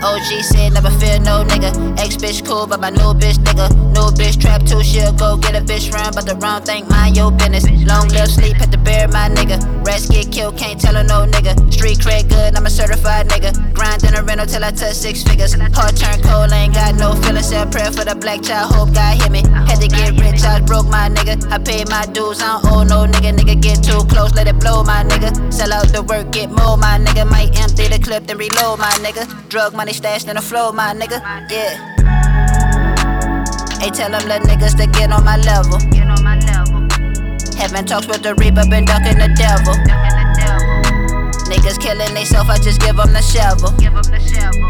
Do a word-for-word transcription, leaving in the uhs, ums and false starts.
O G said never fear no nigga. Ex bitch cool, but my new bitch nigga. New bitch trap too, she'll go get a bitch run, but the wrong thing, mind your business. Long live sleep, had to bury my nigga. Rats get killed, can't tell her no nigga. Street cred good, I'm a certified nigga. Grind in a rental till I touch six figures. Heart turn cold, ain't got no feelings. Say a prayer for the black child, hope God hear me. Had to get rich, I was broke my nigga. I paid my dues, I don't owe no nigga. Nigga get too close, let it blow my nigga. Sell out the work, get more my nigga. Might empty the clip, then reload my nigga. Drug money stashed in the flow my nigga, yeah. Hey, tell them little niggas to get on my level. Having talks with the Reaper, been ducking the devil. Niggas killing theyself, I just give them the shovel.